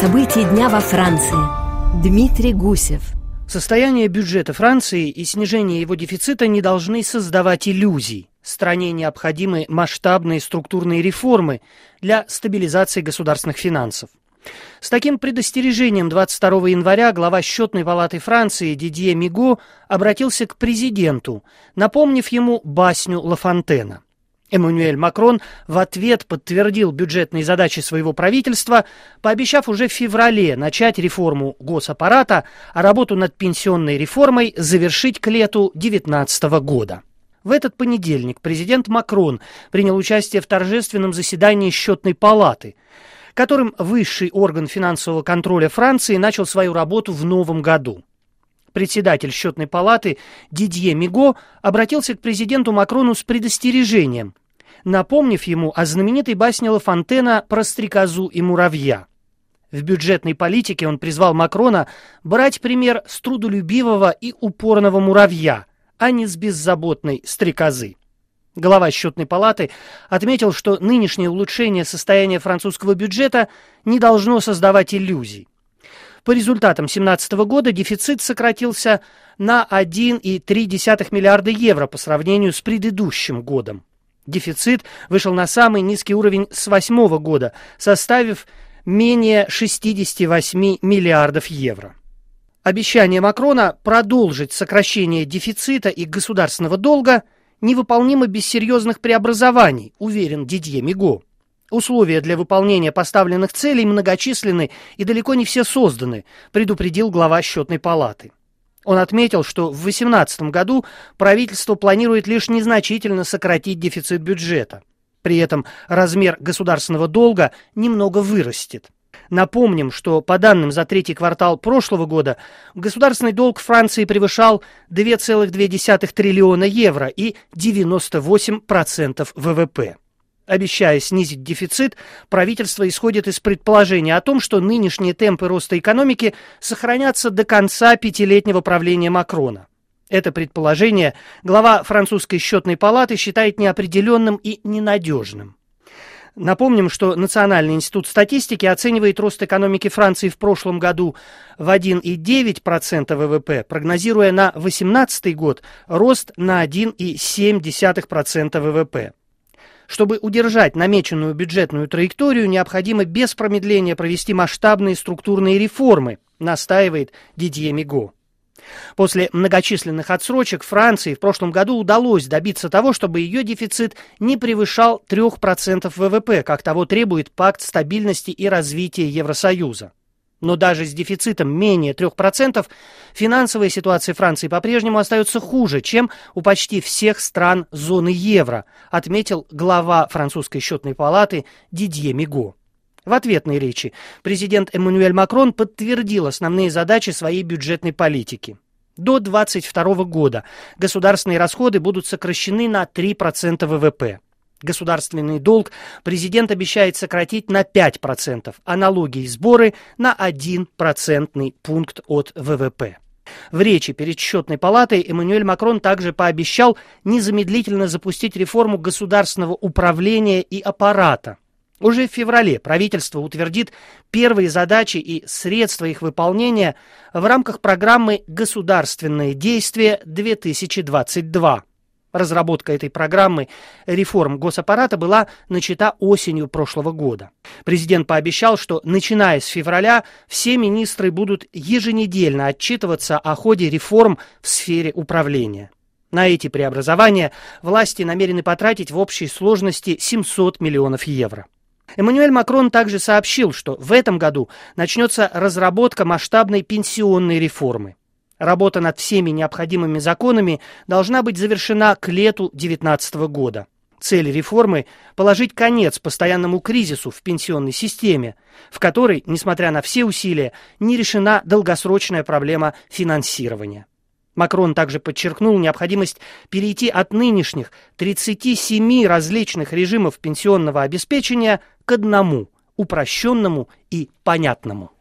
События дня во Франции. Дмитрий Гусев. Состояние бюджета Франции и снижение его дефицита не должны создавать иллюзий. Стране необходимы масштабные структурные реформы для стабилизации государственных финансов. С таким предостережением 22 января глава Счетной палаты Франции Дидье Миго обратился к президенту, напомнив ему басню Ла Фонтена. Эммануэль Макрон в ответ подтвердил бюджетные задачи своего правительства, пообещав уже в феврале начать реформу госаппарата, а работу над пенсионной реформой завершить к лету 2019 года. В этот понедельник президент Макрон принял участие в торжественном заседании Счетной палаты, которым высший орган финансового контроля Франции начал свою работу в новом году. Председатель Счетной палаты Дидье Миго обратился к президенту Макрону с предостережением, напомнив ему о знаменитой басне Ла Фонтена про стрекозу и муравья. В бюджетной политике он призвал Макрона брать пример с трудолюбивого и упорного муравья, а не с беззаботной стрекозы. Глава Счетной палаты отметил, что нынешнее улучшение состояния французского бюджета не должно создавать иллюзий. По результатам 2017 года дефицит сократился на 1,3 миллиарда евро по сравнению с предыдущим годом. Дефицит вышел на самый низкий уровень с 2008 года, составив менее 68 миллиардов евро. Обещание Макрона продолжить сокращение дефицита и государственного долга невыполнимо без серьезных преобразований, уверен Дидье Миго. Условия для выполнения поставленных целей многочисленны и далеко не все созданы, предупредил глава Счетной палаты. Он отметил, что в 2018 году правительство планирует лишь незначительно сократить дефицит бюджета. При этом размер государственного долга немного вырастет. Напомним, что по данным за третий квартал прошлого года государственный долг Франции превышал 2,2 триллиона евро и 98% ВВП. Обещая снизить дефицит, правительство исходит из предположения о том, что нынешние темпы роста экономики сохранятся до конца пятилетнего правления Макрона. Это предположение глава французской счетной палаты считает неопределенным и ненадежным. Напомним, что Национальный институт статистики оценивает рост экономики Франции в прошлом году в 1,9% ВВП, прогнозируя на 2018 год рост на 1,7% ВВП. Чтобы удержать намеченную бюджетную траекторию, необходимо без промедления провести масштабные структурные реформы, настаивает Дидье Миго. После многочисленных отсрочек Франции в прошлом году удалось добиться того, чтобы ее дефицит не превышал 3% ВВП, как того требует Пакт стабильности и развития Евросоюза. Но даже с дефицитом менее 3% финансовая ситуация Франции по-прежнему остается хуже, чем у почти всех стран зоны евро, отметил глава французской счетной палаты Дидье Миго. В ответной речи президент Эммануэль Макрон подтвердил основные задачи своей бюджетной политики. До 2022 года государственные расходы будут сокращены на 3% ВВП. Государственный долг президент обещает сократить на 5%, а налоги и сборы на 1 процентный пункт от ВВП. В речи перед Счетной палатой Эммануэль Макрон также пообещал незамедлительно запустить реформу государственного управления и аппарата. Уже в феврале правительство утвердит первые задачи и средства их выполнения в рамках программы «Государственные действия-2022». Разработка этой программы реформ госаппарата была начата осенью прошлого года. Президент пообещал, что, начиная с февраля, все министры будут еженедельно отчитываться о ходе реформ в сфере управления. На эти преобразования власти намерены потратить в общей сложности 700 миллионов евро. Эммануэль Макрон также сообщил, что в этом году начнется разработка масштабной пенсионной реформы. Работа над всеми необходимыми законами должна быть завершена к лету 2019 года. Цель реформы – положить конец постоянному кризису в пенсионной системе, в которой, несмотря на все усилия, не решена долгосрочная проблема финансирования. Макрон также подчеркнул необходимость перейти от нынешних 37 различных режимов пенсионного обеспечения к одному, упрощенному и понятному.